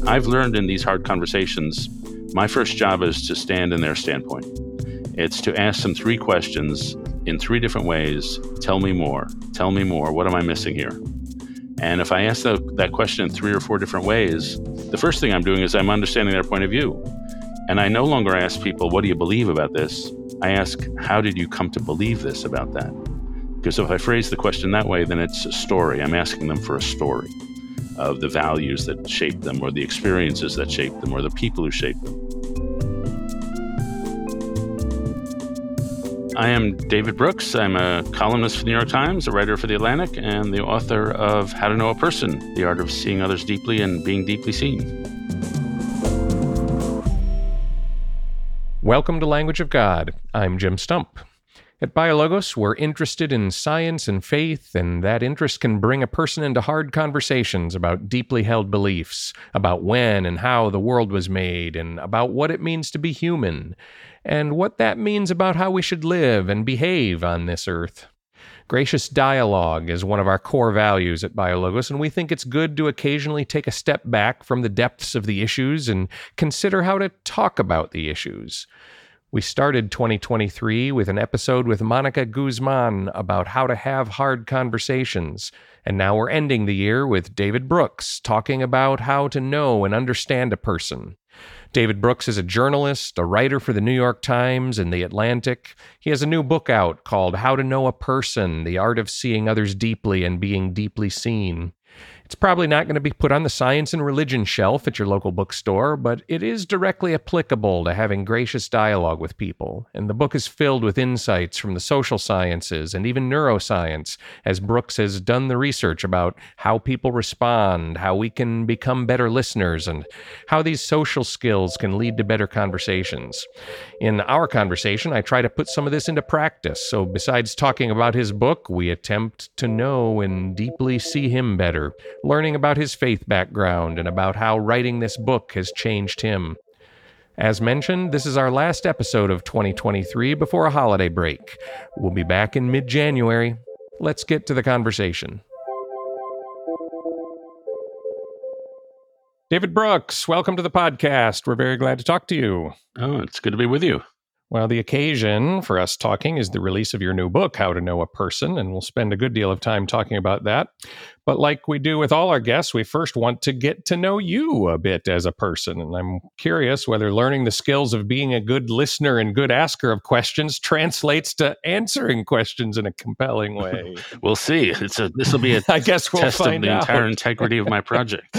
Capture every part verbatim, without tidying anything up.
I've learned in these hard conversations, my first job is to stand in their standpoint. It's to ask them three questions in three different ways. Tell me more. Tell me more. What am I missing here? And if I ask the, that question in three or four different ways, the first thing I'm doing is I'm understanding their point of view. And I no longer ask people, what do you believe about this? I ask, how did you come to believe this about that? Because if I phrase the question that way, then it's a story. I'm asking them for a story of the values that shaped them, or the experiences that shaped them, or the people who shaped them. I am David Brooks. I'm a columnist for the New York Times, a writer for The Atlantic, and the author of How to Know a Person, The Art of Seeing Others Deeply and Being Deeply Seen. Welcome to Language of God. I'm Jim Stump. At BioLogos, we're interested in science and faith, and that interest can bring a person into hard conversations about deeply held beliefs, about when and how the world was made, and about what it means to be human, and what that means about how we should live and behave on this earth. Gracious dialogue is one of our core values at BioLogos, and we think it's good to occasionally take a step back from the depths of the issues and consider how to talk about the issues. We started twenty twenty-three with an episode with Monica Guzman about how to have hard conversations, and now we're ending the year with David Brooks talking about how to know and understand a person. David Brooks is a journalist, a writer for the New York Times and The Atlantic. He has a new book out called How to Know a Person, The Art of Seeing Others Deeply and Being Deeply Seen. It's probably not going to be put on the science and religion shelf at your local bookstore, but it is directly applicable to having gracious dialogue with people, and the book is filled with insights from the social sciences and even neuroscience, as Brooks has done the research about how people respond, how we can become better listeners, and how these social skills can lead to better conversations. In our conversation, I try to put some of this into practice, so besides talking about his book, we attempt to know and deeply see him better, learning about his faith background and about how writing this book has changed him. As mentioned, this is our last episode of twenty twenty-three before a holiday break. We'll be back in mid-January. Let's get to the conversation. David Brooks, welcome to the podcast. We're very glad to talk to you. Oh, it's good to be with you. Well, the occasion for us talking is the release of your new book, How to Know a Person, and we'll spend a good deal of time talking about that. But like we do with all our guests, we first want to get to know you a bit as a person. And I'm curious whether learning the skills of being a good listener and good asker of questions translates to answering questions in a compelling way. We'll see. It's a this will be a I guess we'll test find of the out. entire integrity of my project.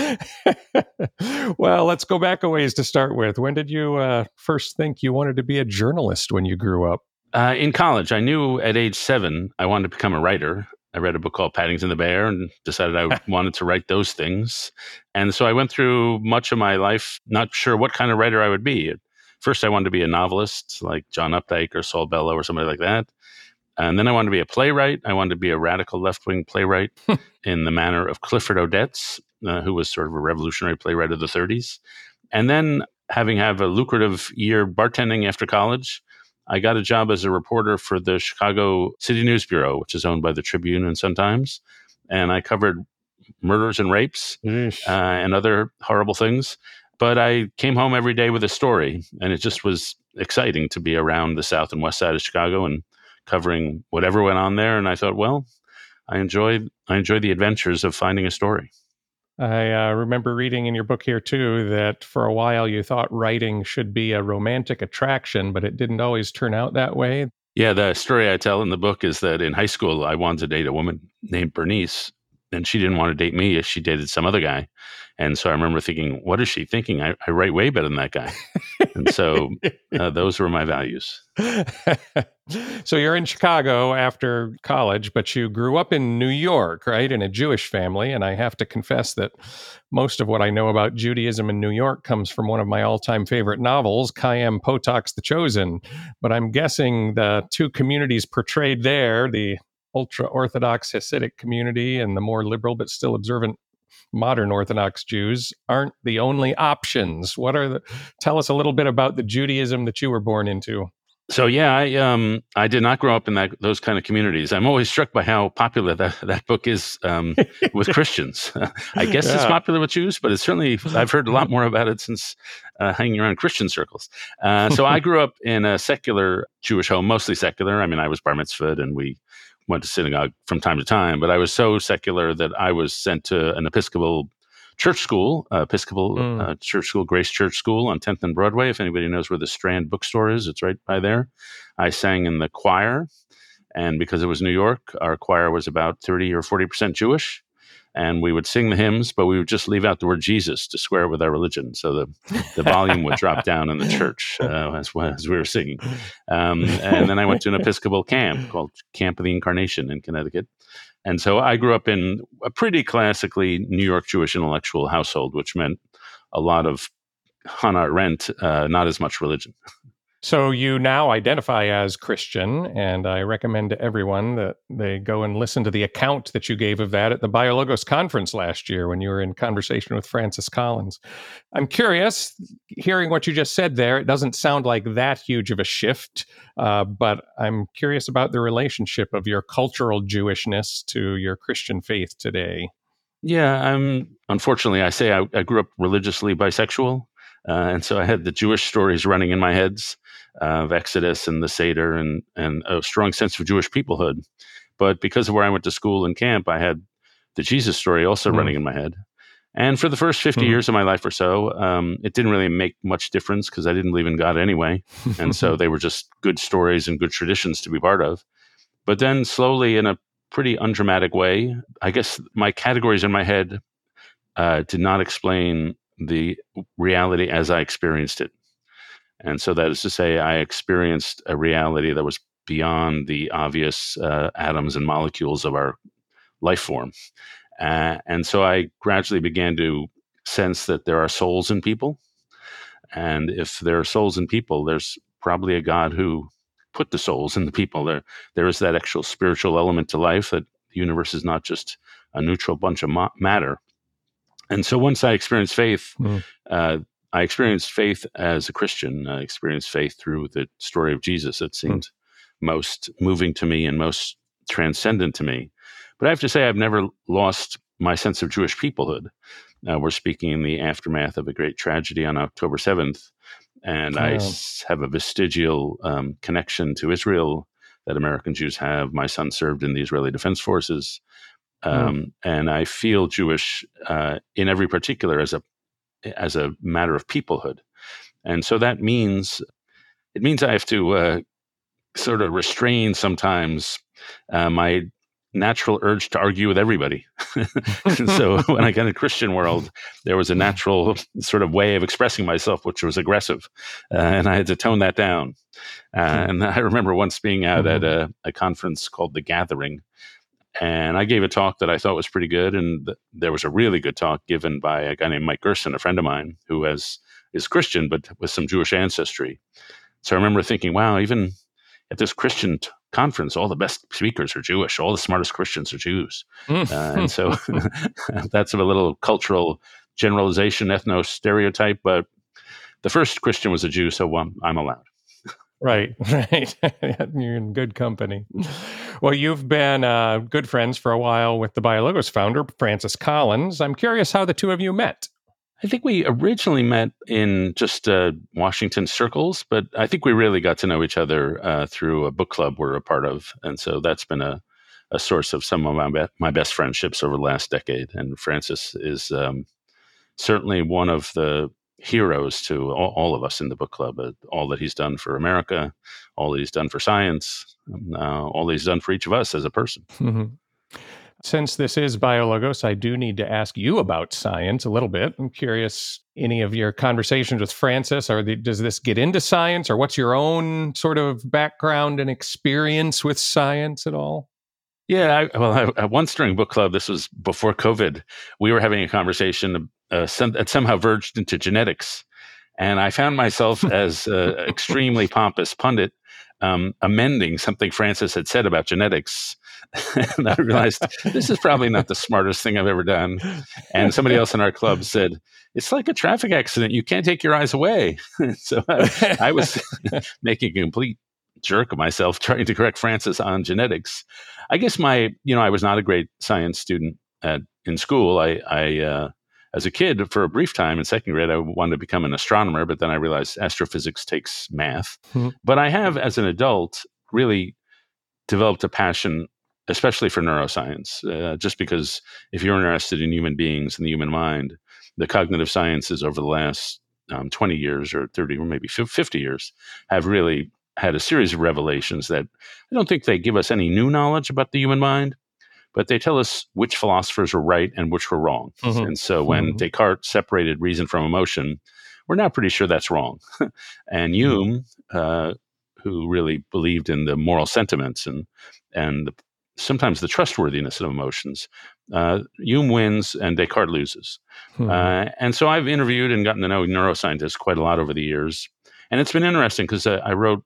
Well, let's go back a ways to start with. When did you uh, first think you wanted to be a journalist when you grew up? Uh, in college, I knew at age seven I wanted to become a writer. I read a book called Paddington the Bear and decided I wanted to write those things. And so I went through much of my life not sure what kind of writer I would be. At first, I wanted to be a novelist like John Updike or Saul Bellow or somebody like that. And then I wanted to be a playwright. I wanted to be a radical left-wing playwright in the manner of Clifford Odets, uh, who was sort of a revolutionary playwright of the thirties. And then, having had a lucrative year bartending after college, I got a job as a reporter for the Chicago City News Bureau, which is owned by the Tribune and Sun-Times. And I covered murders and rapes uh, and other horrible things. But I came home every day with a story, and it just was exciting to be around the South and West Side of Chicago and covering whatever went on there. And I thought, well, I enjoyed I enjoyed the adventures of finding a story. I uh, remember reading in your book here, too, that for a while you thought writing should be a romantic attraction, but it didn't always turn out that way. Yeah, the story I tell in the book is that in high school, I wanted to date a woman named Bernice, and she didn't want to date me if she dated some other guy. And so I remember thinking, what is she thinking? I, I write way better than that guy. And so uh, those were my values. So you're in Chicago after college, but you grew up in New York, right, in a Jewish family. And I have to confess that most of what I know about Judaism in New York comes from one of my all-time favorite novels, Chaim Potak's The Chosen. But I'm guessing the two communities portrayed there, the ultra-Orthodox Hasidic community and the more liberal but still observant modern Orthodox Jews, aren't the only options. What are the? Tell us a little bit about the Judaism that you were born into. So yeah, I um I did not grow up in that those kind of communities. I'm always struck by how popular that, that book is um, with Christians. I guess it's Yeah. popular with Jews, but it's certainly I've heard a lot more about it since uh, hanging around Christian circles. Uh, so I grew up in a secular Jewish home, mostly secular. I mean, I was bar mitzvahed and we went to synagogue from time to time, but I was so secular that I was sent to an Episcopal church school, uh, Episcopal Mm. uh, church school, Grace Church School on tenth and Broadway. If anybody knows where the Strand bookstore is, it's right by there. I sang in the choir, and because it was New York, our choir was about thirty or forty percent Jewish, and we would sing the hymns, but we would just leave out the word Jesus to square with our religion. So the, the volume would drop down in the church uh, as, as we were singing. Um, and then I went to an Episcopal camp called Camp of the Incarnation in Connecticut. And so I grew up in a pretty classically New York Jewish intellectual household, which meant a lot of Hannah Arendt, uh, not as much religion. So you now identify as Christian, and I recommend to everyone that they go and listen to the account that you gave of that at the BioLogos conference last year when you were in conversation with Francis Collins. I'm curious, hearing what you just said there, it doesn't sound like that huge of a shift, uh, but I'm curious about the relationship of your cultural Jewishness to your Christian faith today. Yeah, I'm unfortunately, I say I, I grew up religiously bisexual. Uh, and so I had the Jewish stories running in my heads uh, of Exodus and the Seder and, and a strong sense of Jewish peoplehood. But because of where I went to school and camp, I had the Jesus story also mm. running in my head. And for the first fifty mm. years of my life or so, um, it didn't really make much difference because I didn't believe in God anyway. And so they were just good stories and good traditions to be part of. But then slowly, in a pretty undramatic way, I guess my categories in my head uh, did not explain the reality as I experienced it. And so that is to say, I experienced a reality that was beyond the obvious uh, atoms and molecules of our life form. Uh, and so I gradually began to sense that there are souls in people. And if there are souls in people, there's probably a God who put the souls in the people. There, there is that actual spiritual element to life, that the universe is not just a neutral bunch of ma- matter. And so once I experienced faith, mm. uh, I experienced faith as a Christian. I experienced faith through the story of Jesus. It seemed mm. most moving to me and most transcendent to me. But I have to say, I've never lost my sense of Jewish peoplehood. Uh, we're speaking in the aftermath of a great tragedy on October seventh, and oh. I s- have a vestigial um, connection to Israel that American Jews have. My son served in the Israeli Defense Forces. Um, mm. And I feel Jewish uh, in every particular as a as a matter of peoplehood, and so that means it means I have to uh, sort of restrain sometimes uh, my natural urge to argue with everybody. So when I got in the Christian world, there was a natural sort of way of expressing myself, which was aggressive, uh, and I had to tone that down. Uh, and I remember once being out mm-hmm. at a, a conference called The Gathering. And I gave a talk that I thought was pretty good. And th- there was a really good talk given by a guy named Mike Gerson, a friend of mine, who has, is Christian, but with some Jewish ancestry. So I remember thinking, wow, even at this Christian t- conference, all the best speakers are Jewish. All the smartest Christians are Jews. uh, and so that's a little cultural generalization, ethno-stereotype. But the first Christian was a Jew, so um, I'm allowed. Right, right. You're in good company. Well, you've been uh, good friends for a while with the BioLogos founder, Francis Collins. I'm curious how the two of you met. I think we originally met in just uh, Washington circles, but I think we really got to know each other uh, through a book club we're a part of. And so that's been a, a source of some of my, be- my best friendships over the last decade. And Francis is um, certainly one of the heroes to all, all of us in the book club, uh, all that he's done for America, all that he's done for science, uh, all that he's done for each of us as a person. Mm-hmm. Since this is BioLogos, I do need to ask you about science a little bit. I'm curious, any of your conversations with Francis, or the, does this get into science, or what's your own sort of background and experience with science at all? Yeah, I, well, I, I, once during book club, this was before COVID, we were having a conversation uh, some, that somehow verged into genetics. And I found myself as an extremely pompous pundit um, amending something Francis had said about genetics. And I realized this is probably not the smartest thing I've ever done. And somebody else in our club said, it's like a traffic accident. You can't take your eyes away. So I, I was making a complete jerk of myself trying to correct Francis on genetics. I guess my, you know, I was not a great science student at, in school. I, I uh, as a kid, for a brief time in second grade, I wanted to become an astronomer, but then I realized astrophysics takes math. Hmm. But I have, as an adult, really developed a passion, especially for neuroscience, uh, just because if you're interested in human beings and the human mind, the cognitive sciences over the last um, twenty years or thirty or maybe fifty years have really had a series of revelations that I don't think they give us any new knowledge about the human mind, but they tell us which philosophers were right and which were wrong. Mm-hmm. And so when Mm-hmm. Descartes separated reason from emotion, we're now pretty sure that's wrong. And Hume, uh, who really believed in the moral sentiments and and the, sometimes the trustworthiness of emotions, uh, Hume wins and Descartes loses. Hmm. Uh, and so I've interviewed and gotten to know neuroscientists quite a lot over the years. And it's been interesting because uh, I wrote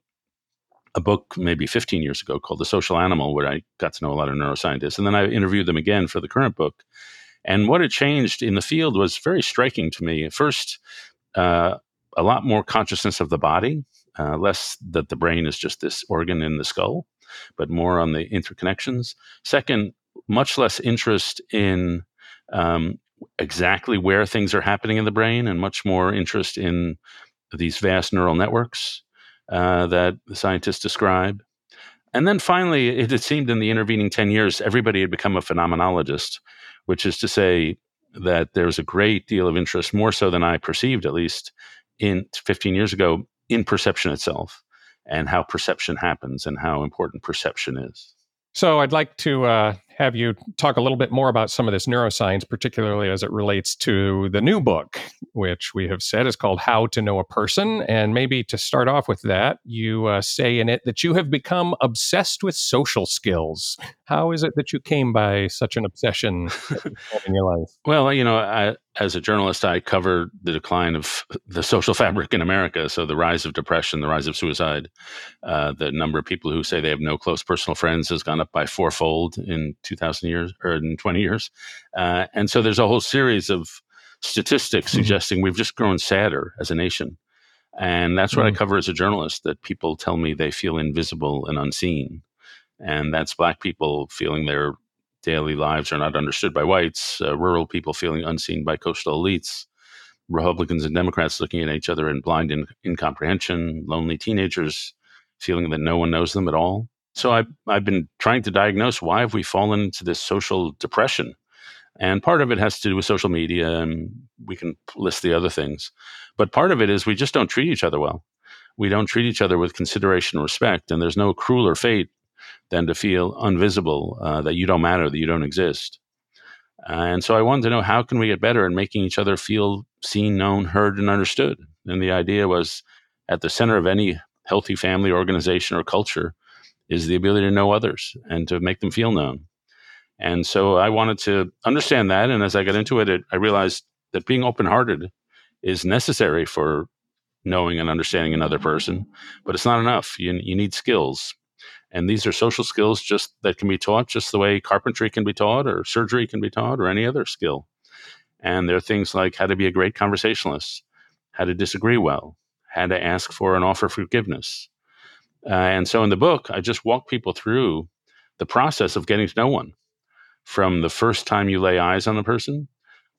a book maybe fifteen years ago called The Social Animal, where I got to know a lot of neuroscientists. And then I interviewed them again for the current book. And what had changed in the field was very striking to me. First, uh, a lot more consciousness of the body, uh, less that the brain is just this organ in the skull, but more on the interconnections. Second, much less interest in um, exactly where things are happening in the brain, and much more interest in these vast neural networks uh, that the scientists describe. And then finally, it had seemed in the intervening ten years, everybody had become a phenomenologist, which is to say that there's a great deal of interest, more so than I perceived, at least in fifteen years ago, in perception itself and how perception happens and how important perception is. So I'd like to uh, have you talk a little bit more about some of this neuroscience, particularly as it relates to the new book, which we have said is called How to Know a Person. And maybe to start off with that, you uh, say in it that you have become obsessed with social skills. How is it that you came by such an obsession in your life? Well, you know, I, as a journalist, I cover the decline of the social fabric in America. So the rise of depression, the rise of suicide, uh, the number of people who say they have no close personal friends has gone up by fourfold in two thousand years or in twenty years. Uh, and so there's a whole series of statistics mm-hmm. suggesting we've just grown sadder as a nation. And that's what mm-hmm. I cover as a journalist, that people tell me they feel invisible and unseen. And that's Black people feeling their daily lives are not understood by whites, uh, rural people feeling unseen by coastal elites, Republicans and Democrats looking at each other in blind in- incomprehension, lonely teenagers feeling that no one knows them at all. So I've, I've been trying to diagnose why have we fallen into this social depression. And part of it has to do with social media, and we can list the other things. But part of it is we just don't treat each other well. We don't treat each other with consideration and respect, and there's no crueler fate than to feel invisible, uh, that you don't matter, that you don't exist. Uh, and so I wanted to know, how can we get better at making each other feel seen, known, heard, and understood? And the idea was, at the center of any healthy family, organization, or culture is the ability to know others and to make them feel known. And so I wanted to understand that. And as I got into it, it I realized that being open-hearted is necessary for knowing and understanding another person, but it's not enough. You, you need skills. And these are social skills just that can be taught just the way carpentry can be taught or surgery can be taught or any other skill. And there are things like how to be a great conversationalist, how to disagree well, how to ask for and offer forgiveness. Uh, and so in the book, I just walk people through the process of getting to know one, from the first time you lay eyes on a person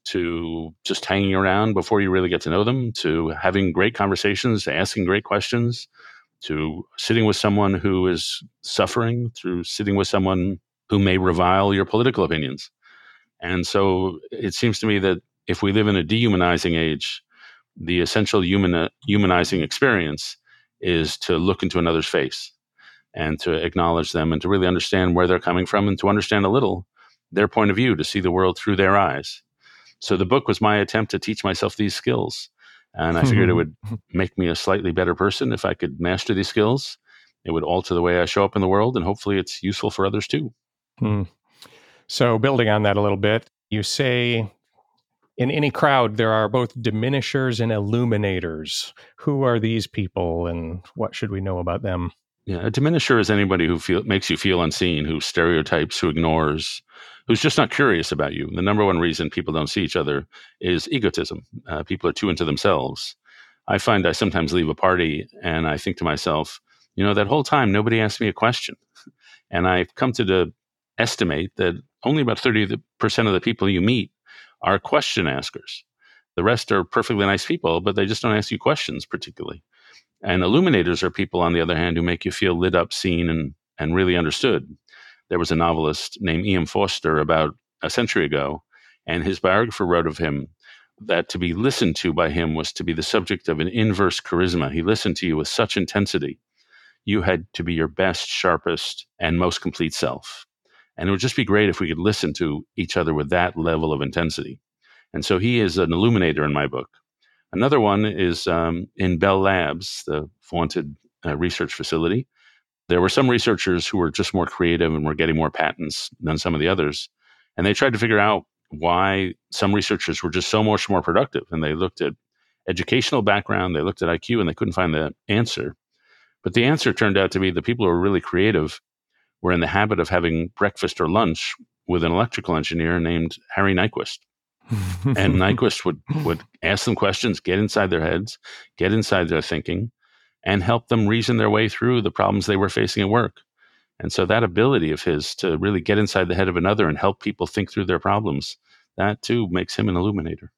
to just hanging around before you really get to know them, to having great conversations, to asking great questions, to sitting with someone who is suffering, through sitting with someone who may revile your political opinions. And so it seems to me that if we live in a dehumanizing age, the essential human, humanizing experience is to look into another's face and to acknowledge them and to really understand where they're coming from and to understand a little their point of view, to see the world through their eyes. So the book was my attempt to teach myself these skills. And I figured it would make me a slightly better person if I could master these skills. It would alter the way I show up in the world, and hopefully it's useful for others too. Hmm. So building on that a little bit, you say in any crowd, there are both diminishers and illuminators. Who are these people, and what should we know about them? Yeah, a diminisher is anybody who feel, makes you feel unseen, who stereotypes, who ignores, who's just not curious about you. The number one reason people don't see each other is egotism. Uh, people are too into themselves. I find I sometimes leave a party and I think to myself, You know, that whole time, nobody asked me a question. And I've come to the estimate that only about thirty percent of the people you meet are question askers. The rest are perfectly nice people, but they just don't ask you questions particularly. And illuminators are people, on the other hand, who make you feel lit up, seen, and, and really understood. There was a novelist named E M Forster about a century ago, and his biographer wrote of him that to be listened to by him was to be the subject of an inverse charisma. He listened to you with such intensity. You had to be your best, sharpest, and most complete self. And it would just be great if we could listen to each other with that level of intensity. And so he is an illuminator in my book. Another one is um, in Bell Labs, the vaunted uh, research facility. There were some researchers who were just more creative and were getting more patents than some of the others. And they tried to figure out why some researchers were just so much more productive. And they looked at educational background, they looked at I Q, and they couldn't find the answer. But the answer turned out to be the people who were really creative were in the habit of having breakfast or lunch with an electrical engineer named Harry Nyquist. And Nyquist would, would ask them questions, get inside their heads, get inside their thinking, and help them reason their way through the problems they were facing at work. And so that ability of his to really get inside the head of another and help people think through their problems, that too makes him an illuminator.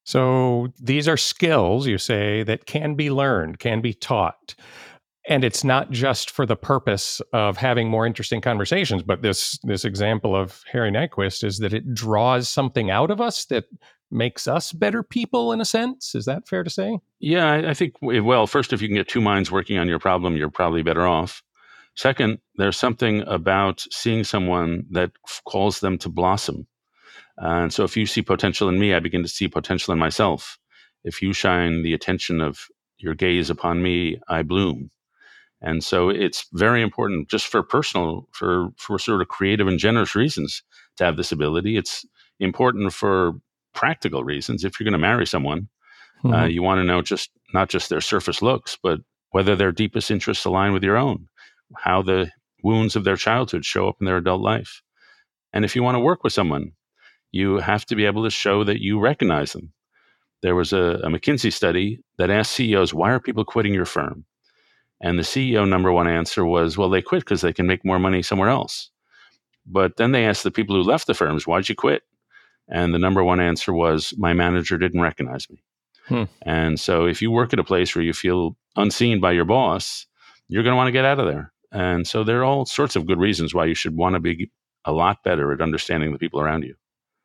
So these are skills, you say, that can be learned, can be taught. And it's not just for the purpose of having more interesting conversations, but this this example of Harry Nyquist is that it draws something out of us that makes us better people in a sense. Is that fair to say? Yeah, I, I think, well, first, if you can get two minds working on your problem, you're probably better off. Second, there's something about seeing someone that f- calls them to blossom. Uh, and so if you see potential in me, I begin to see potential in myself. If you shine the attention of your gaze upon me, I bloom. And so it's very important just for personal, for, for sort of creative and generous reasons to have this ability. It's important for practical reasons. If you're going to marry someone, mm-hmm. uh, you want to know just not just their surface looks, but whether their deepest interests align with your own, how the wounds of their childhood show up in their adult life. And if you want to work with someone, you have to be able to show that you recognize them. There was a, a McKinsey study that asked C E Os, why are people quitting your firm? And the C E O number one answer was, well, they quit because they can make more money somewhere else. But then they asked the people who left the firms, why'd you quit? And the number one answer was, my manager didn't recognize me. Hmm. And so if you work at a place where you feel unseen by your boss, you're going to want to get out of there. And so there are all sorts of good reasons why you should want to be a lot better at understanding the people around you.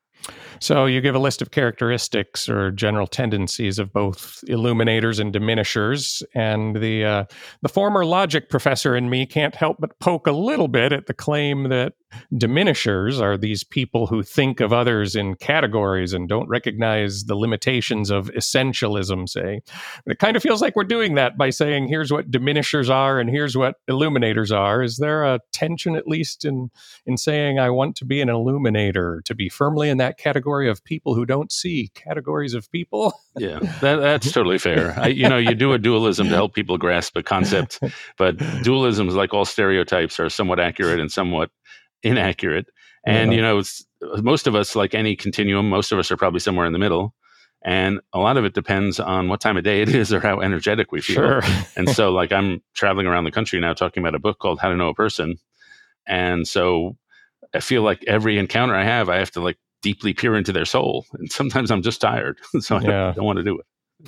So you give a list of characteristics or general tendencies of both illuminators and diminishers, and the uh, the former logic professor in me can't help but poke a little bit at the claim that diminishers are these people who think of others in categories and don't recognize the limitations of essentialism, say. It kind of feels like we're doing that by saying, here's what diminishers are and here's what illuminators are. Is there a tension, at least, in, in saying I want to be an illuminator, to be firmly in that category of people who don't see categories of people? Yeah, that, that's totally fair. I, you know, you do a dualism to help people grasp a concept, but dualisms, like all stereotypes, are somewhat accurate and somewhat inaccurate. And, yeah. you know, it's, most of us, like any continuum, most of us are probably somewhere in the middle. And a lot of it depends on what time of day it is or how energetic we feel. Sure. And so, like, I'm traveling around the country now talking about a book called How to Know a Person. And so I feel like every encounter I have, I have to, like, deeply peer into their soul. And sometimes I'm just tired. So I yeah. don't, don't want to do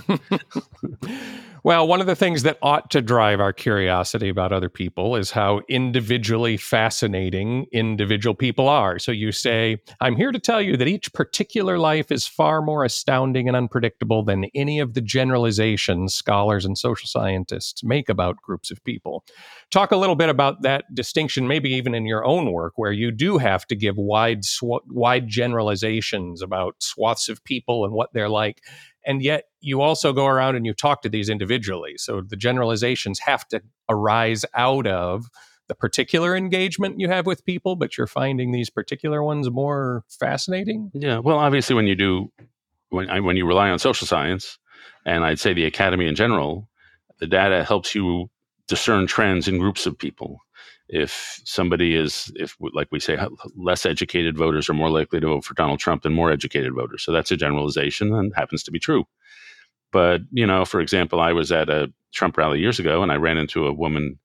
it. Well, one of the things that ought to drive our curiosity about other people is how individually fascinating individual people are. So you say, I'm here to tell you that each particular life is far more astounding and unpredictable than any of the generalizations scholars and social scientists make about groups of people. Talk a little bit about that distinction, maybe even in your own work, where you do have to give wide, sw- wide generalizations about swaths of people and what they're like. And yet you also go around and you talk to these individually. So the generalizations have to arise out of the particular engagement you have with people, but you're finding these particular ones more fascinating? Yeah, well, obviously when you do, when, I, when you rely on social science, and I'd say the academy in general, the data helps you discern trends in groups of people. If somebody is, if like we say, less educated voters are more likely to vote for Donald Trump than more educated voters. So that's a generalization and happens to be true. But, you know, for example, I was at a Trump rally years ago and I ran into a woman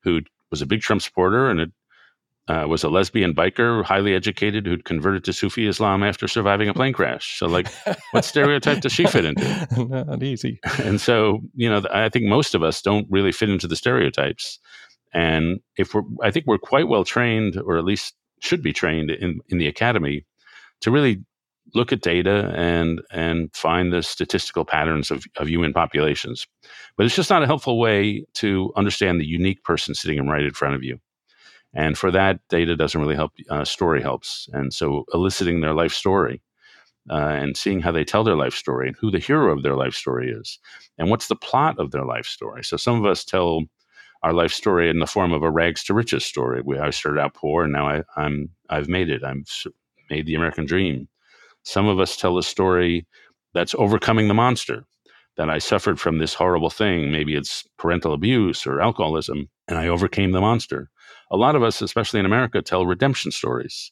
who was a big Trump supporter and it, uh, was a lesbian biker, highly educated, who'd converted to Sufi Islam after surviving a plane crash. So, like, what stereotype does she fit into? Not easy. And so, you know, I think most of us don't really fit into the stereotypes. And if we're, I think we're quite well trained, or at least should be trained in, in the academy, to really look at data and and find the statistical patterns of, of human populations. But it's just not a helpful way to understand the unique person sitting right in front of you. And for that, data doesn't really help. Uh, story helps. And so eliciting their life story uh, and seeing how they tell their life story and who the hero of their life story is and what's the plot of their life story. So some of us tell our life story in the form of a rags to riches story. We, I started out poor and now I, I'm, I've made it. I've made the American dream. Some of us tell a story that's overcoming the monster, that I suffered from this horrible thing. Maybe it's parental abuse or alcoholism, and I overcame the monster. A lot of us, especially in America, tell redemption stories.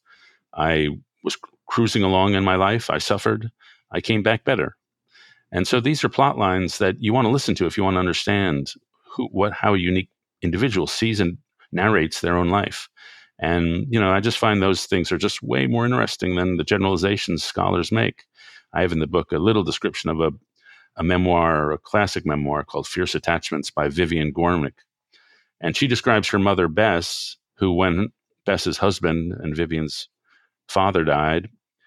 I was cruising along in my life. I suffered. I came back better. And so these are plot lines that you want to listen to if you want to understand who, what, how a unique individual sees and narrates their own life. And, you know, I just find those things are just way more interesting than the generalizations scholars make. I have in the book a little description of a, a memoir, a classic memoir called Fierce Attachments by Vivian Gornick. And she describes her mother, Bess, who when Bess's husband and Vivian's father died,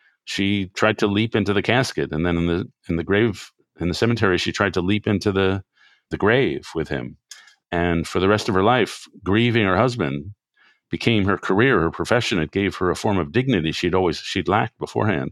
she tried to leap into the casket. And then in the in the grave, in the cemetery, she tried to leap into the, the grave with him. And for the rest of her life, grieving her husband became her career, her profession. It gave her a form of dignity she'd always she'd lacked beforehand.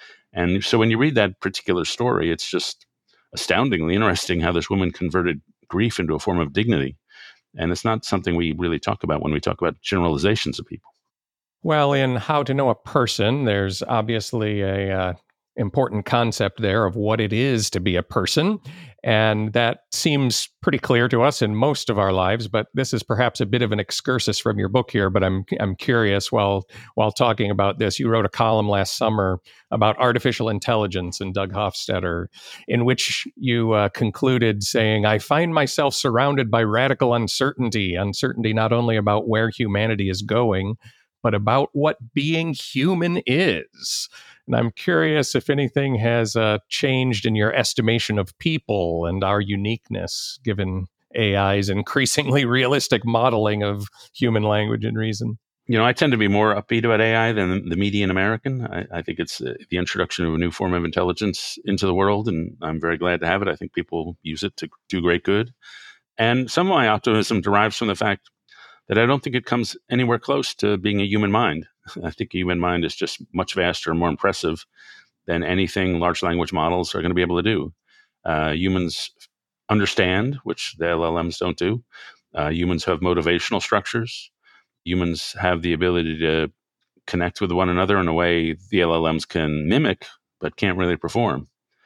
And so when you read that particular story, it's just astoundingly interesting how this woman converted grief into a form of dignity. And it's not something we really talk about when we talk about generalizations of people. Well, in How to Know a Person, there's obviously a uh, important concept there of what it is to be a person. And that seems pretty clear to us in most of our lives, but this is perhaps a bit of an excursus from your book here. But I'm I'm curious, while while talking about this, you wrote a column last summer about artificial intelligence in Doug Hofstadter, in which you uh, concluded saying, I find myself surrounded by radical uncertainty, uncertainty not only about where humanity is going, but about what being human is. And I'm curious if anything has uh, changed in your estimation of people and our uniqueness, given A I's increasingly realistic modeling of human language and reason. You know, I tend to be more upbeat about A I than the median American. I, I think it's uh, the introduction of a new form of intelligence into the world, and I'm very glad to have it. I think people use it to do great good. And some of my optimism derives from the fact that I don't think it comes anywhere close to being a human mind. I think a human mind is just much vaster and more impressive than anything large language models are going to be able to do. Uh, humans understand, which the L L Ms don't do. Uh, humans have motivational structures. Humans have the ability to connect with one another in a way the L L Ms can mimic, but can't really perform.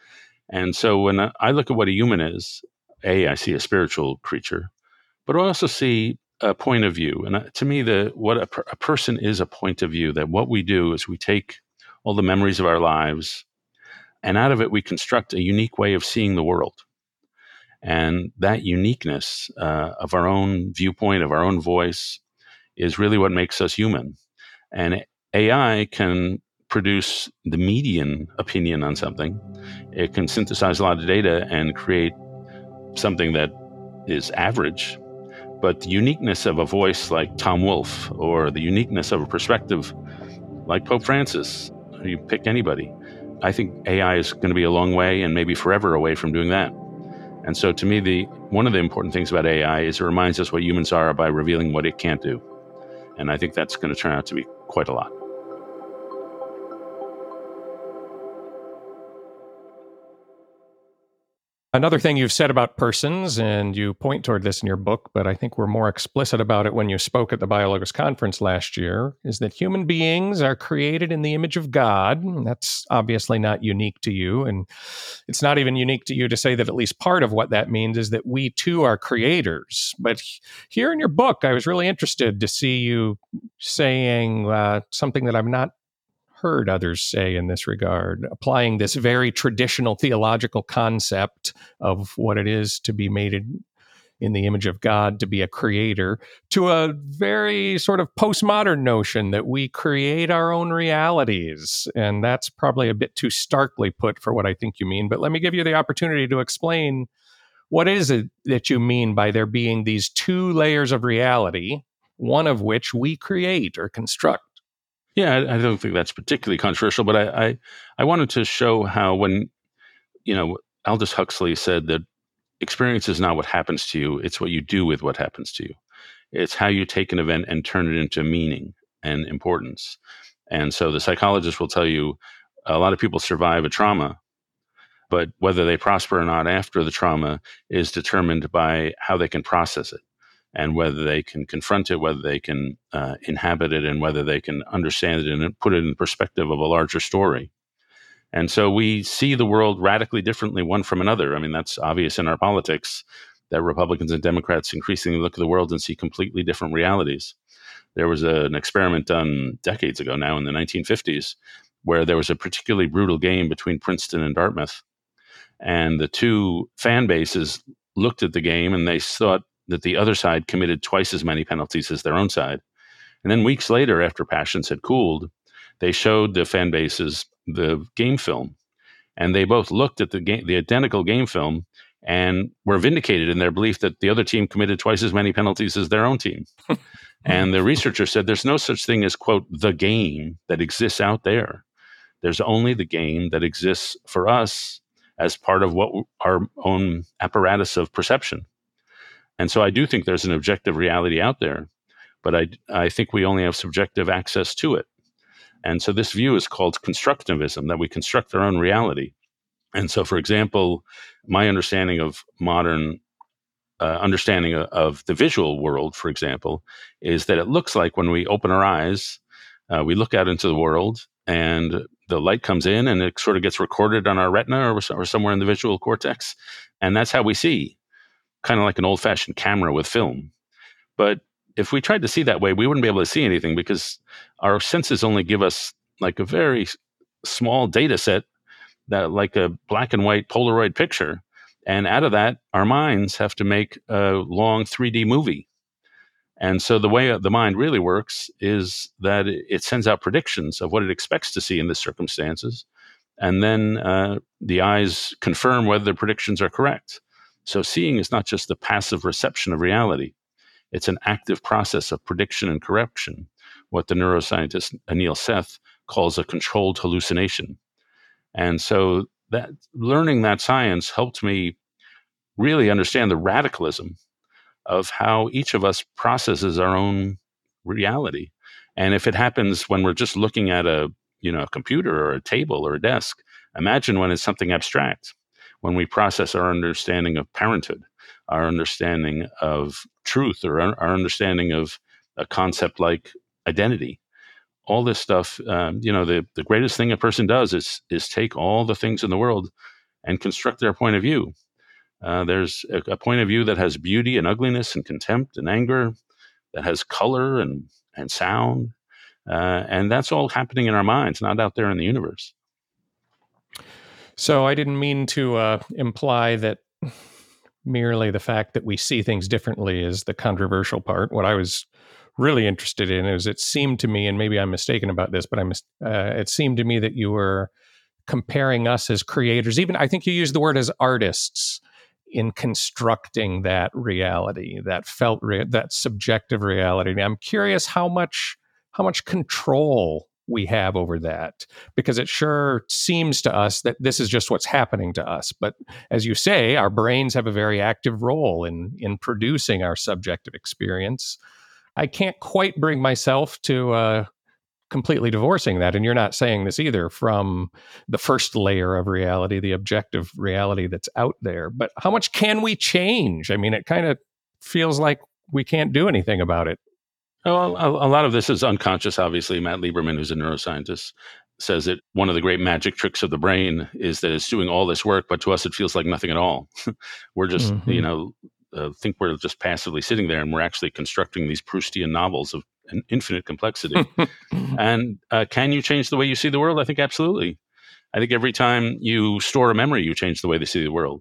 And so when I look at what a human is, A, I see a spiritual creature, but I also see a point of view. And uh, to me, the what a, per, a person is a point of view, that what we do is we take all the memories of our lives, and out of it, we construct a unique way of seeing the world. And that uniqueness uh, of our own viewpoint, of our own voice, is really what makes us human. And A I can produce the median opinion on something. It can synthesize a lot of data and create something that is average. But the uniqueness of a voice like Tom Wolfe, or the uniqueness of a perspective like Pope Francis, you pick anybody, I think A I is going to be a long way and maybe forever away from doing that. And so to me, the one of the important things about A I is it reminds us what humans are by revealing what it can't do. And I think that's going to turn out to be quite a lot. Another thing you've said about persons, and you point toward this in your book, but I think we're more explicit about it when you spoke at the BioLogos conference last year, is that human beings are created in the image of God. That's obviously not unique to you. And it's not even unique to you to say that at least part of what that means is that we too are creators. But here in your book, I was really interested to see you saying uh, something that I'm not heard others say in this regard, applying this very traditional theological concept of what it is to be made in, in the image of God, to be a creator, to a very sort of postmodern notion that we create our own realities. And that's probably a bit too starkly put for what I think you mean. But let me give you the opportunity to explain what is it that you mean by there being these two layers of reality, one of which we create or construct. Yeah, I, I don't think that's particularly controversial, but I, I, I wanted to show how when, you know, Aldous Huxley said that experience is not what happens to you, it's what you do with what happens to you. It's how you take an event and turn it into meaning and importance. And so the psychologist will tell you a lot of people survive a trauma, but whether they prosper or not after the trauma is determined by how they can process it and whether they can confront it, whether they can uh, inhabit it, and whether they can understand it and put it in perspective of a larger story. And so we see the world radically differently one from another. I mean, that's obvious in our politics, that Republicans and Democrats increasingly look at the world and see completely different realities. There was a, an experiment done decades ago now in the nineteen fifties where there was a particularly brutal game between Princeton and Dartmouth. And the two fan bases looked at the game and they thought that the other side committed twice as many penalties as their own side. And then weeks later, after passions had cooled, they showed the fan bases the game film. And they both looked at the game, the identical game film, and were vindicated in their belief that the other team committed twice as many penalties as their own team. And the researcher said there's no such thing as, quote, the game that exists out there. There's only the game that exists for us as part of what our own apparatus of perception. And so I do think there's an objective reality out there, but I, I think we only have subjective access to it. And so this view is called constructivism, that we construct our own reality. And so, for example, my understanding of modern uh, understanding of, of the visual world, for example, is that it looks like when we open our eyes, uh, we look out into the world and the light comes in and it sort of gets recorded on our retina or, or somewhere in the visual cortex. And that's how we see, kind of like an old-fashioned camera with film. But if we tried to see that way, we wouldn't be able to see anything because our senses only give us like a very small data set, that like a black and white Polaroid picture. And out of that, our minds have to make a long three D movie. And so the way the mind really works is that it sends out predictions of what it expects to see in the circumstances. And then uh, the eyes confirm whether the predictions are correct. So seeing is not just the passive reception of reality. It's an active process of prediction and correction, what the neuroscientist Anil Seth calls a controlled hallucination. And so that learning that science helped me really understand the radicalism of how each of us processes our own reality. And if it happens when we're just looking at a, you know, a computer or a table or a desk, imagine when it's something abstract, when we process our understanding of parenthood, our understanding of truth, or our, our understanding of a concept like identity. All this stuff, um, you know, the, the greatest thing a person does is is take all the things in the world and construct their point of view. Uh, there's a, a point of view that has beauty and ugliness and contempt and anger, that has color and, and sound. Uh, and that's all happening in our minds, not out there in the universe. So I didn't mean to uh, imply that merely the fact that we see things differently is the controversial part. What I was really interested in is, it seemed to me, and maybe I'm mistaken about this, but I mis- uh, it seemed to me that you were comparing us as creators. Even I think you used the word as artists in constructing that reality, that felt re- that subjective reality. And I'm curious how much how much control we have over that, because it sure seems to us that this is just what's happening to us. But as you say, our brains have a very active role in in producing our subjective experience. I can't quite bring myself to uh, completely divorcing that, and you're not saying this either, from the first layer of reality, the objective reality that's out there. But how much can we change? I mean, it kind of feels like we can't do anything about it. Well, a, a lot of this is unconscious, obviously. Matt Lieberman, who's a neuroscientist, says that one of the great magic tricks of the brain is that it's doing all this work, but to us it feels like nothing at all. We're just, mm-hmm. you know, uh, think we're just passively sitting there, and we're actually constructing these Proustian novels of an infinite complexity. And uh, can you change the way you see the world? I think absolutely. I think every time you store a memory, you change the way they see the world.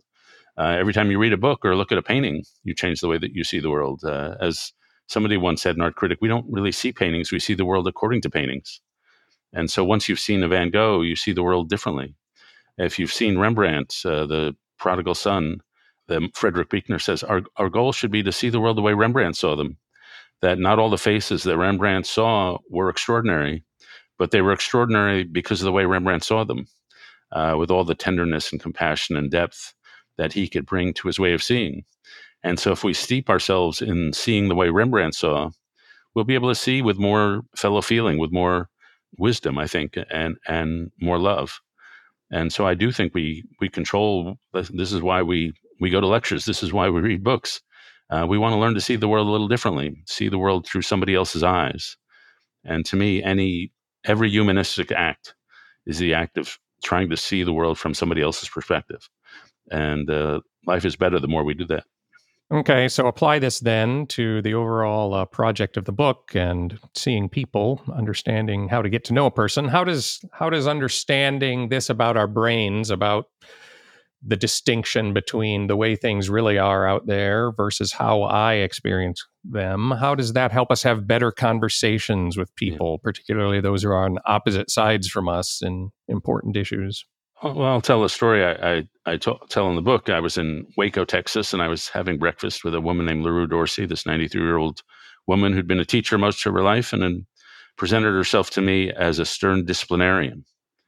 Uh, every time you read a book or look at a painting, you change the way that you see the world. Uh, as somebody once said, an art critic, we don't really see paintings, we see the world according to paintings. And so once you've seen a Van Gogh, you see the world differently. If you've seen Rembrandt, uh, the prodigal son, the Frederick Buechner says, our, our goal should be to see the world the way Rembrandt saw them, that not all the faces that Rembrandt saw were extraordinary, but they were extraordinary because of the way Rembrandt saw them, uh, with all the tenderness and compassion and depth that he could bring to his way of seeing. And so if we steep ourselves in seeing the way Rembrandt saw, we'll be able to see with more fellow feeling, with more wisdom, I think, and and more love. And so I do think we we control. This is why we we go to lectures. This is why we read books. Uh, we want to learn to see the world a little differently, see the world through somebody else's eyes. And to me, any every humanistic act is the act of trying to see the world from somebody else's perspective. And uh, life is better the more we do that. Okay, so apply this then to the overall uh, project of the book and seeing people, understanding how to get to know a person. How does how does understanding this about our brains, about the distinction between the way things really are out there versus how I experience them, how does that help us have better conversations with people, yeah. particularly those who are on opposite sides from us in important issues? Well, I'll tell a story I, I, I t- tell in the book. I was in Waco, Texas, and I was having breakfast with a woman named LaRue Dorsey, this ninety-three-year-old woman who'd been a teacher most of her life and then presented herself to me as a stern disciplinarian.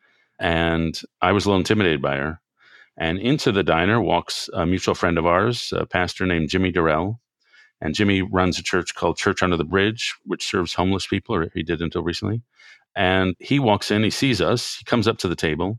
And I was a little intimidated by her. And into the diner walks a mutual friend of ours, a pastor named Jimmy Durrell. And Jimmy runs a church called Church Under the Bridge, which serves homeless people, or he did until recently. And he walks in, he sees us, he comes up to the table.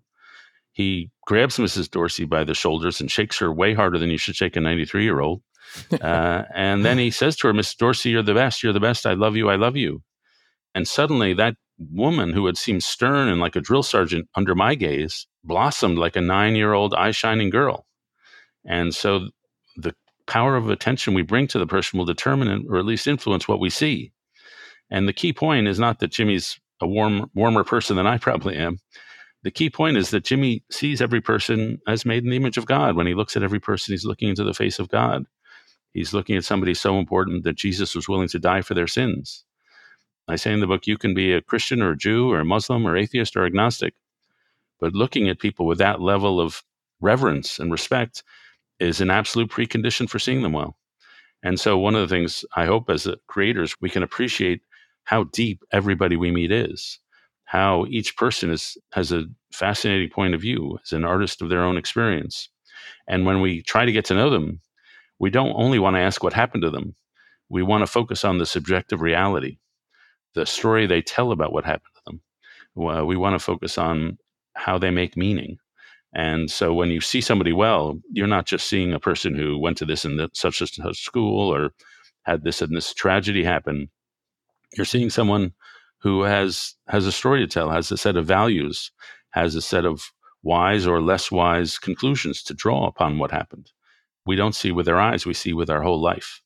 He grabs Missus Dorsey by the shoulders and shakes her way harder than you should shake a ninety-three-year-old. Uh, and then he says to her, Missus Dorsey, you're the best, you're the best, I love you, I love you. And suddenly that woman who had seemed stern and like a drill sergeant under my gaze blossomed like a nine-year-old eye-shining girl. And so the power of attention we bring to the person will determine or at least influence what we see. And the key point is not that Jimmy's a warm, warmer person than I probably am. The key point is that Jimmy sees every person as made in the image of God. When he looks at every person, he's looking into the face of God. He's looking at somebody so important that Jesus was willing to die for their sins. I say in the book, you can be a Christian or a Jew or a Muslim or atheist or agnostic, but looking at people with that level of reverence and respect is an absolute precondition for seeing them well. And so one of the things I hope as creators, we can appreciate how deep everybody we meet is, how each person is has a fascinating point of view as an artist of their own experience. And when we try to get to know them, we don't only want to ask what happened to them. We want to focus on the subjective reality, the story they tell about what happened to them. Well, we want to focus on how they make meaning. And so when you see somebody well, you're not just seeing a person who went to this and that, such and such school or had this and this tragedy happen. You're seeing someone who has has a story to tell, has a set of values, has a set of wise or less wise conclusions to draw upon what happened. We don't see with our eyes, we see with our whole life.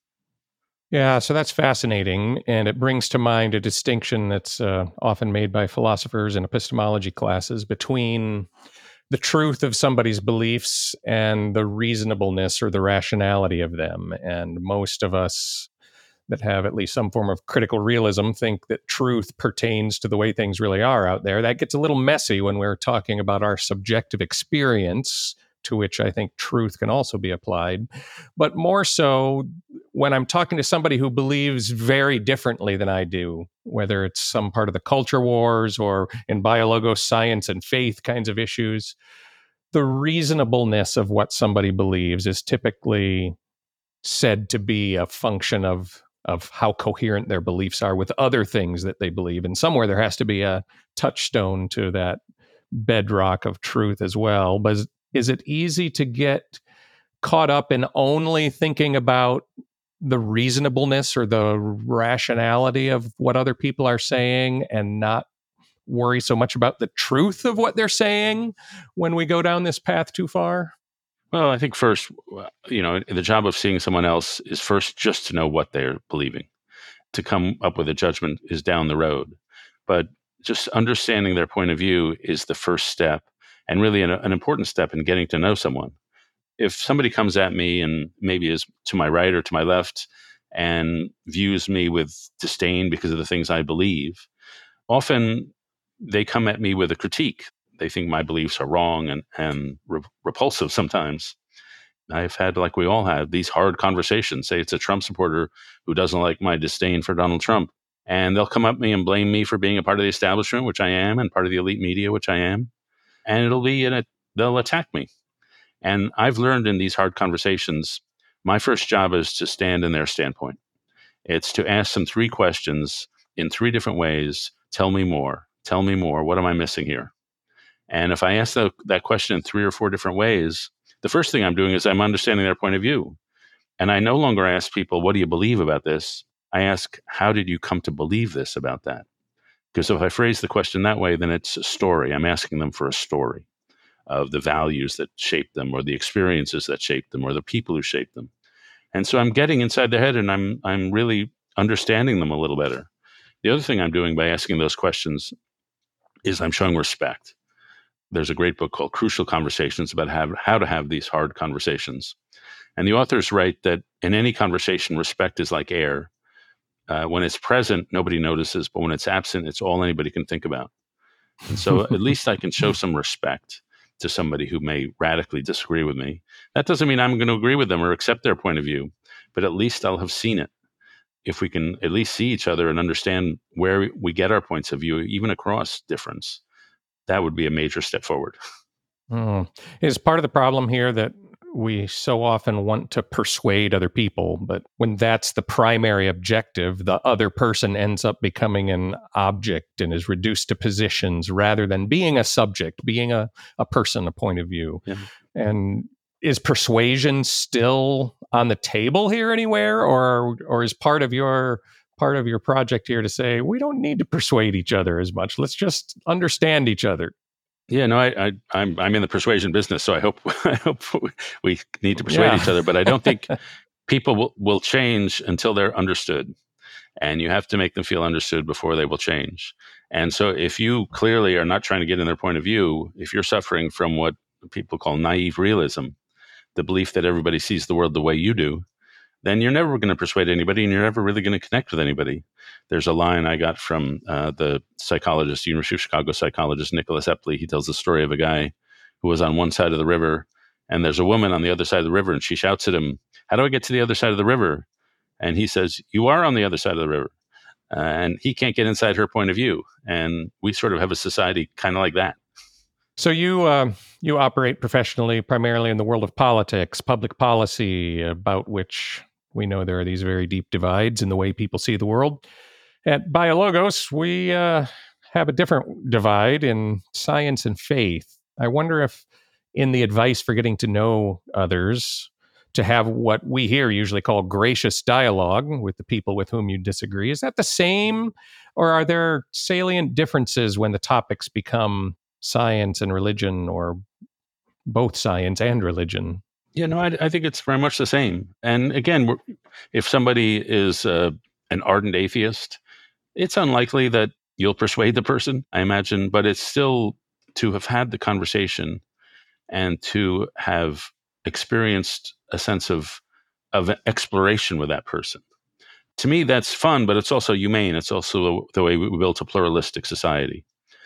Yeah, so that's fascinating. And it brings to mind a distinction that's uh, often made by philosophers in epistemology classes between the truth of somebody's beliefs and the reasonableness or the rationality of them. And most of us that have at least some form of critical realism think that truth pertains to the way things really are out there. That gets a little messy when we're talking about our subjective experience, to which I think truth can also be applied. But more so when I'm talking to somebody who believes very differently than I do, whether it's some part of the culture wars or in BioLogos science and faith kinds of issues, the reasonableness of what somebody believes is typically said to be a function of of how coherent their beliefs are with other things that they believe. And somewhere there has to be a touchstone to that bedrock of truth as well. But is it easy to get caught up in only thinking about the reasonableness or the rationality of what other people are saying and not worry so much about the truth of what they're saying when we go down this path too far? Well, I think first, you know, the job of seeing someone else is first just to know what they're believing. To come up with a judgment is down the road. But just understanding their point of view is the first step, and really an, an important step in getting to know someone. if somebody comes at me and maybe is to my right or to my left and views me with disdain because of the things I believe, often they come at me with a critique. They think my beliefs are wrong and, and re- repulsive sometimes. I've had, like we all have, these hard conversations. Say it's a Trump supporter who doesn't like my disdain for Donald Trump. And they'll come up to me and blame me for being a part of the establishment, which I am, and part of the elite media, which I am. And it'll be in a, they'll attack me. And I've learned in these hard conversations, my first job is to stand in their standpoint. It's to ask them three questions in three different ways. Tell me more. Tell me more. What am I missing here? And if I ask the, that question in three or four different ways, the first thing I'm doing is I'm understanding their point of view. And I no longer ask people, what do you believe about this? I ask, how did you come to believe this about that? Because if I phrase the question that way, then it's a story. I'm asking them for a story of the values that shaped them, or the experiences that shaped them, or the people who shaped them. And so I'm getting inside their head, and I'm I'm really understanding them a little better. The other thing I'm doing by asking those questions is I'm showing respect. There's a great book called Crucial Conversations about how, how to have these hard conversations. And the authors write that in any conversation, respect is like air. Uh, when it's present, nobody notices, but when it's absent, it's all anybody can think about. And so at least I can show some respect to somebody who may radically disagree with me. That doesn't mean I'm going to agree with them or accept their point of view, but at least I'll have seen it. If we can at least see each other and understand where we get our points of view, even across difference, that would be a major step forward. Mm. Is part of the problem here that we so often want to persuade other people, but when that's the primary objective, the other person ends up becoming an object and is reduced to positions rather than being a subject, being a, a person, a point of view. Yeah. And is persuasion still on the table here anywhere, or or is part of your part of your project here to say we don't need to persuade each other as much? Let's just understand each other. Yeah, no, I, I, I'm, I'm in the persuasion business, so I hope, I hope we need to persuade Yeah. each other. But I don't think people will, will change until they're understood, and you have to make them feel understood before they will change. And so, if you clearly are not trying to get in their point of view, if you're suffering from what people call naive realism, the belief that everybody sees the world the way you do, then you're never going to persuade anybody, and you're never really going to connect with anybody. There's a line I got from uh, the psychologist, University of Chicago psychologist, Nicholas Epley. He tells the story of a guy who was on one side of the river, and there's a woman on the other side of the river, and she shouts at him, "How do I get to the other side of the river?" And he says, "You are on the other side of the river." Uh, and he can't get inside her point of view. And we sort of have a society kind of like that. So you uh, you operate professionally primarily in the world of politics, public policy, about which we know there are these very deep divides in the way people see the world. At BioLogos, we uh, have a different divide in science and faith. I wonder if in the advice for getting to know others, to have what we here usually call gracious dialogue with the people with whom you disagree, is that the same? Or are there salient differences when the topics become science and religion, or both science and religion? Yeah, no, I, I think it's very much the same. And again, we're, if somebody is uh, an ardent atheist, it's unlikely that you'll persuade the person, I imagine, but it's still to have had the conversation and to have experienced a sense of of exploration with that person. To me, that's fun, but it's also humane. It's also the way we built a pluralistic society.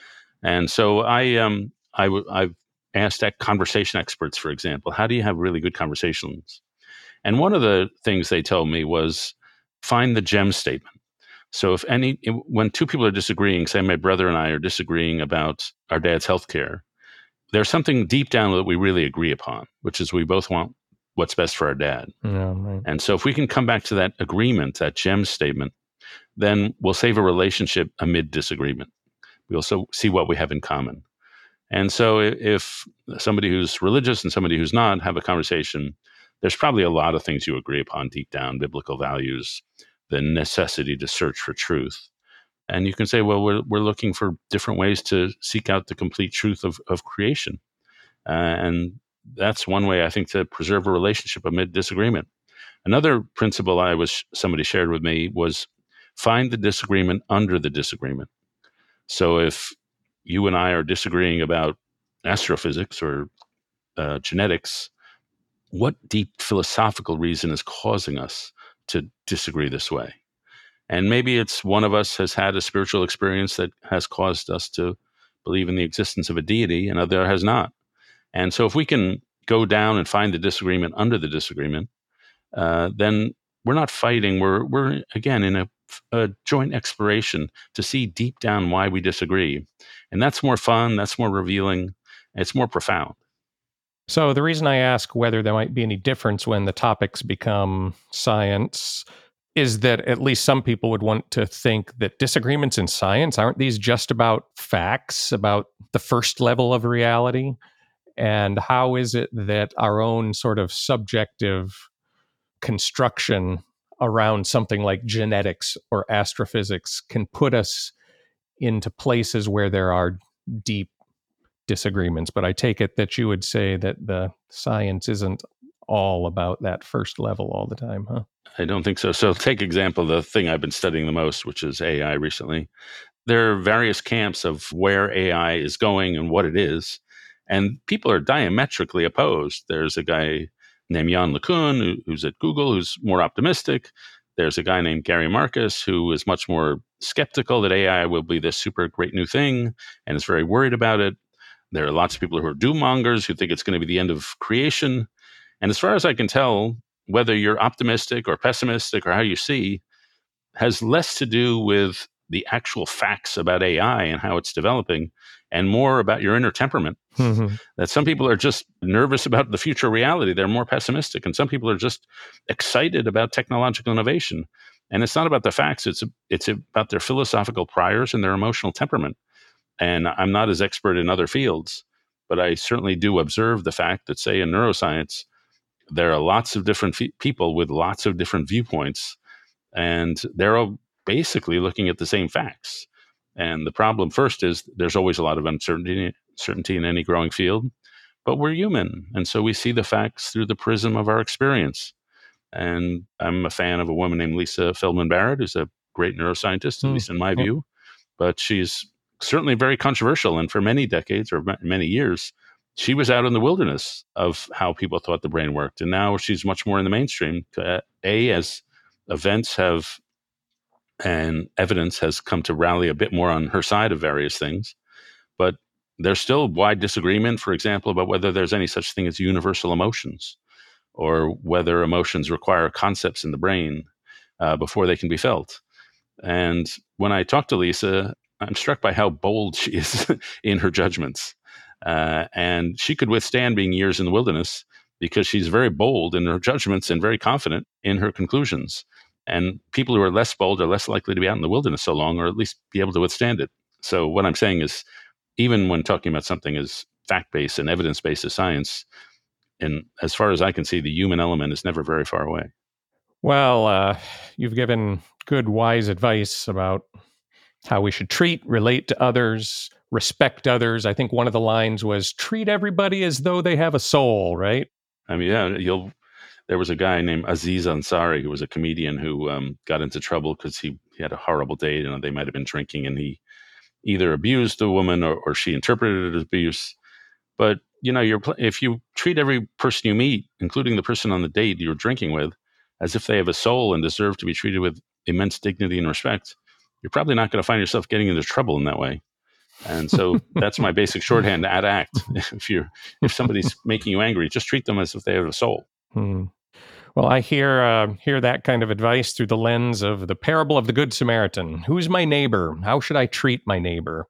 And so I, um, I, I've asked conversation experts, for example, how do you have really good conversations? And one of the things they told me was find the gem statement. So if any, when two people are disagreeing, say my brother and I are disagreeing about our dad's healthcare, there's something deep down that we really agree upon, which is we both want what's best for our dad. Yeah, right. And so if we can come back to that agreement, that gem statement, then we'll save a relationship amid disagreement. We also see what we have in common. And so if somebody who's religious and somebody who's not have a conversation, there's probably a lot of things you agree upon deep down, biblical values, the necessity to search for truth. And you can say, well, we're we're looking for different ways to seek out the complete truth of, of creation. Uh, and that's one way, I think, to preserve a relationship amid disagreement. Another principle I was somebody shared with me was find the disagreement under the disagreement. So if you and I are disagreeing about astrophysics or uh, genetics, what deep philosophical reason is causing us to disagree this way? And maybe it's one of us has had a spiritual experience that has caused us to believe in the existence of a deity, and other has not. And so if we can go down and find the disagreement under the disagreement, uh, then we're not fighting. We're, we're again, in a, a joint exploration to see deep down why we disagree. And that's more fun, that's more revealing, it's more profound. So the reason I ask whether there might be any difference when the topics become science is that at least some people would want to think that disagreements in science, aren't these just about facts, about the first level of reality? And how is it that our own sort of subjective construction around something like genetics or astrophysics can put us into places where there are deep disagreements? But I take it that you would say that the science isn't all about that first level all the time, huh? I don't think so. So take example, the thing I've been studying the most, which is A I recently. There are various camps of where A I is going and what it is. And people are diametrically opposed. There's a guy named Yann LeCun, who, who's at Google, who's more optimistic. There's a guy named Gary Marcus, who is much more skeptical that A I will be this super great new thing and is very worried about it. There are lots of people who are doom mongers who think it's going to be the end of creation. And as far as I can tell, whether you're optimistic or pessimistic or how you see, has less to do with the actual facts about A I and how it's developing, and more about your inner temperament. Mm-hmm. That some people are just nervous about the future reality. They're more pessimistic. And some people are just excited about technological innovation. And it's not about the facts. It's, it's about their philosophical priors and their emotional temperament. And I'm not as expert in other fields, but I certainly do observe the fact that, say, in neuroscience, there are lots of different fe- people with lots of different viewpoints, and they're all basically looking at the same facts. And the problem first is there's always a lot of uncertainty, uncertainty in any growing field, but we're human. And so we see the facts through the prism of our experience. And I'm a fan of a woman named Lisa Feldman Barrett, who's a great neuroscientist, at mm. least in my view, but she's certainly very controversial. And for many decades or many years, she was out in the wilderness of how people thought the brain worked. And now she's much more in the mainstream. Uh, a, as events have and evidence has come to rally a bit more on her side of various things. But there's still wide disagreement, for example, about whether there's any such thing as universal emotions, or whether emotions require concepts in the brain uh, before they can be felt. And when I talk to Lisa, I'm struck by how bold she is in her judgments. Uh, and she could withstand being years in the wilderness because she's very bold in her judgments and very confident in her conclusions. And people who are less bold are less likely to be out in the wilderness so long, or at least be able to withstand it. So what I'm saying is, even when talking about something as fact-based and evidence-based as science, and as far as I can see, the human element is never very far away. Well, uh, you've given good, wise advice about how we should treat, relate to others, respect others. I think one of the lines was, treat everybody as though they have a soul, right? I mean, yeah, you'll... There was a guy named Aziz Ansari who was a comedian who um, got into trouble because he, he had a horrible date and they might have been drinking, and he either abused the woman or, or she interpreted it as abuse. But, you know, you're, if you treat every person you meet, including the person on the date you're drinking with, as if they have a soul and deserve to be treated with immense dignity and respect, you're probably not going to find yourself getting into trouble in that way. And so that's my basic shorthand to act. If you're if somebody's making you angry, just treat them as if they have a soul. Hmm. Well, I hear uh, hear that kind of advice through the lens of the parable of the Good Samaritan. Who's my neighbor? How should I treat my neighbor?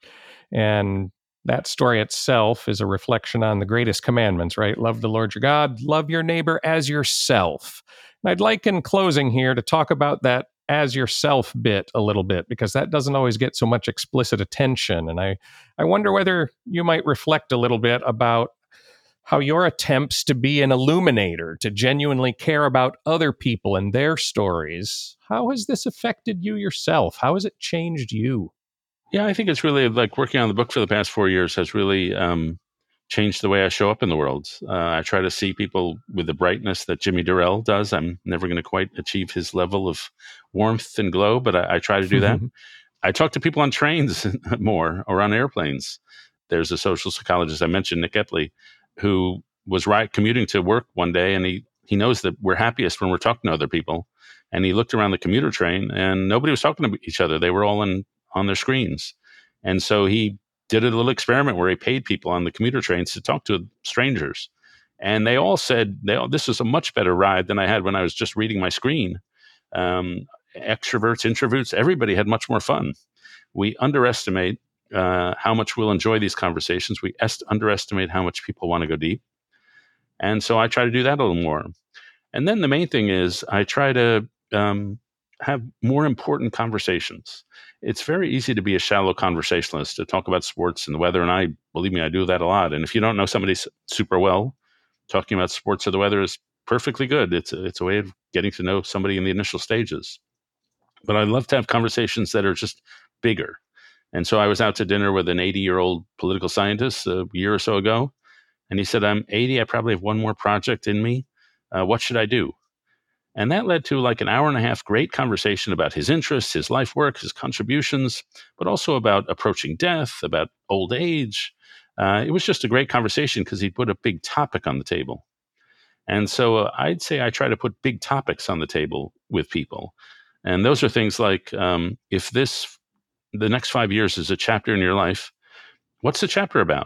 And that story itself is a reflection on the greatest commandments, right? Love the Lord your God, love your neighbor as yourself. And I'd like in closing here to talk about that as yourself bit a little bit, because that doesn't always get so much explicit attention. And I, I wonder whether you might reflect a little bit about how your attempts to be an illuminator, to genuinely care about other people and their stories, how has this affected you yourself? How has it changed you? Yeah, I think it's really like working on the book for the past four years has really um, changed the way I show up in the world. Uh, I try to see people with the brightness that Jimmy Durrell does. I'm never going to quite achieve his level of warmth and glow, but I, I try to do that. I talk to people on trains more or on airplanes. There's a social psychologist I mentioned, Nick Epley, who was right commuting to work one day, and he, he knows that we're happiest when we're talking to other people. And he looked around the commuter train, and nobody was talking to each other. They were all in, on their screens. And so he did a little experiment where he paid people on the commuter trains to talk to strangers. And they all said, they all, this was a much better ride than I had when I was just reading my screen. Um, extroverts, introverts, everybody had much more fun. We underestimate uh, how much we'll enjoy these conversations. We est- underestimate how much people want to go deep. And so I try to do that a little more. And then the main thing is I try to um, have more important conversations. It's very easy to be a shallow conversationalist, to talk about sports and the weather. And I, believe me, I do that a lot. And if you don't know somebody super well, talking about sports or the weather is perfectly good. It's a, it's a way of getting to know somebody in the initial stages. But I love to have conversations that are just bigger. And so I was out to dinner with an eighty-year-old political scientist a year or so ago. And he said, I'm eighty. I probably have one more project in me. Uh, what should I do? And that led to like an hour and a half great conversation about his interests, his life work, his contributions, but also about approaching death, about old age. Uh, it was just a great conversation because he put a big topic on the table. And so uh, I'd say I try to put big topics on the table with people. And those are things like, um, if this, the next five years is a chapter in your life, what's the chapter about?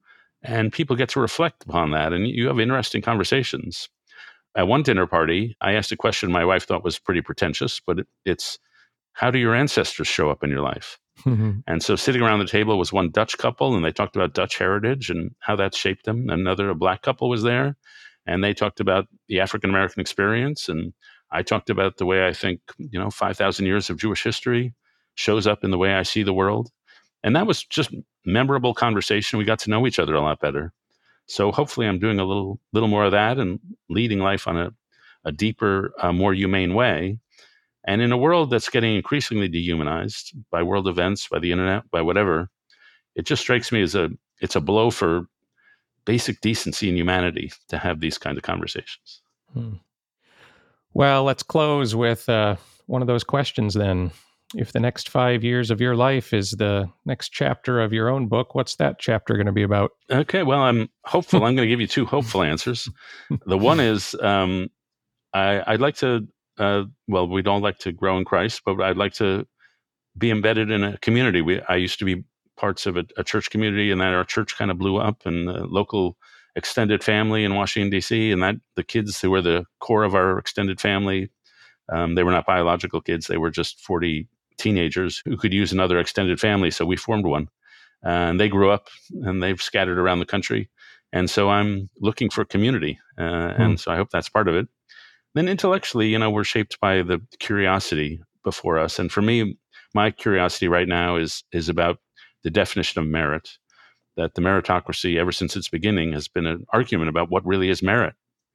And people get to reflect upon that, and you have interesting conversations. At one dinner party, I asked a question my wife thought was pretty pretentious, but it, it's, how do your ancestors show up in your life? Mm-hmm. And so sitting around the table was one Dutch couple, and they talked about Dutch heritage and how that shaped them. Another, a black couple was there, and they talked about the African-American experience. And I talked about the way I think, you know, five thousand years of Jewish history shows up in the way I see the world. And that was just memorable conversation. We got to know each other a lot better. So hopefully I'm doing a little little more of that and leading life on a, a deeper, uh, more humane way. And in a world that's getting increasingly dehumanized by world events, by the internet, by whatever, it just strikes me as a it's a blow for basic decency and humanity to have these kinds of conversations. Hmm. Well, let's close with uh, one of those questions then. If the next five years of your life is the next chapter of your own book, what's that chapter going to be about? Okay, well, I'm hopeful. I'm going to give you two hopeful answers. The one is um, I, I'd like to, uh, well, we don't like to grow in Christ, but I'd like to be embedded in a community. We, I used to be parts of a, a church community, and then our church kind of blew up, and the local extended family in Washington, D C, and that the kids who were the core of our extended family, um, they were not biological kids. They were just forty teenagers who could use another extended family. So we formed one, uh, and they grew up and they've scattered around the country. And so I'm looking for community. Uh, hmm. And so I hope that's part of it. Then intellectually, you know, we're shaped by the curiosity before us. And for me, my curiosity right now is, is about the definition of merit, that the meritocracy, ever since its beginning, has been an argument about what really is merit.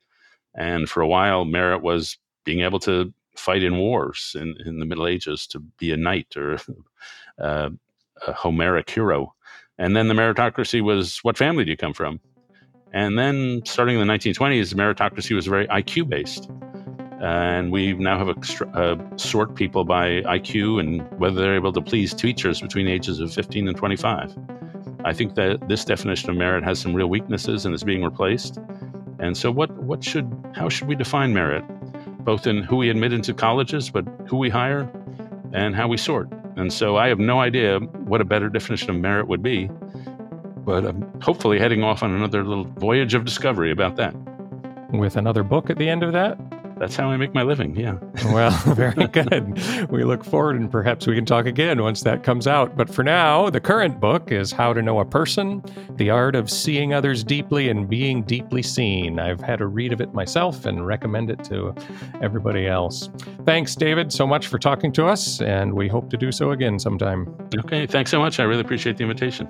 And for a while, merit was being able to fight in wars in, in the Middle Ages, to be a knight or uh, a Homeric hero. And then the meritocracy was, what family do you come from? And then starting in the nineteen twenties, the meritocracy was very I Q-based. Uh, and we now have a uh, sort people by I Q and whether they're able to please teachers between ages of fifteen and twenty-five. I think that this definition of merit has some real weaknesses and is being replaced. And so what, what should, how should we define merit? Both in who we admit into colleges, but who we hire and how we sort. And so I have no idea what a better definition of merit would be, but I'm hopefully heading off on another little voyage of discovery about that. With another book at the end of that? That's how I make my living, yeah. Well, very good. We look forward, and perhaps we can talk again once that comes out. But for now, the current book is How to Know a Person, The Art of Seeing Others Deeply and Being Deeply Seen. I've had a read of it myself and recommend it to everybody else. Thanks, David, so much for talking to us, and we hope to do so again sometime. Okay, thanks so much. I really appreciate the invitation.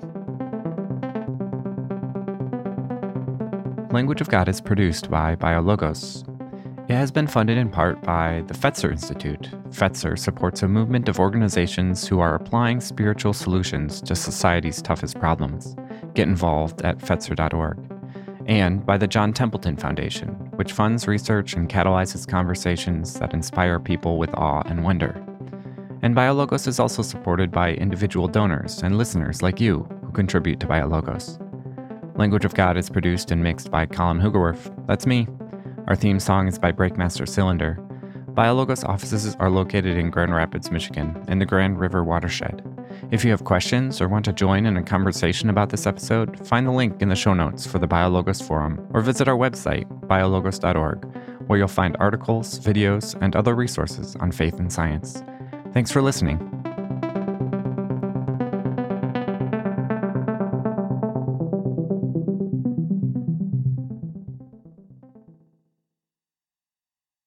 Language of God is produced by BioLogos. It has been funded in part by the Fetzer Institute. Fetzer supports a movement of organizations who are applying spiritual solutions to society's toughest problems. Get involved at fetzer dot org. And by the John Templeton Foundation, which funds research and catalyzes conversations that inspire people with awe and wonder. And BioLogos is also supported by individual donors and listeners like you who contribute to BioLogos. Language of God is produced and mixed by Colin Hugerwerf. That's me. Our theme song is by Breakmaster Cylinder. BioLogos offices are located in Grand Rapids, Michigan, in the Grand River watershed. If you have questions or want to join in a conversation about this episode, find the link in the show notes for the BioLogos forum or visit our website, biologos dot org, where you'll find articles, videos, and other resources on faith and science. Thanks for listening.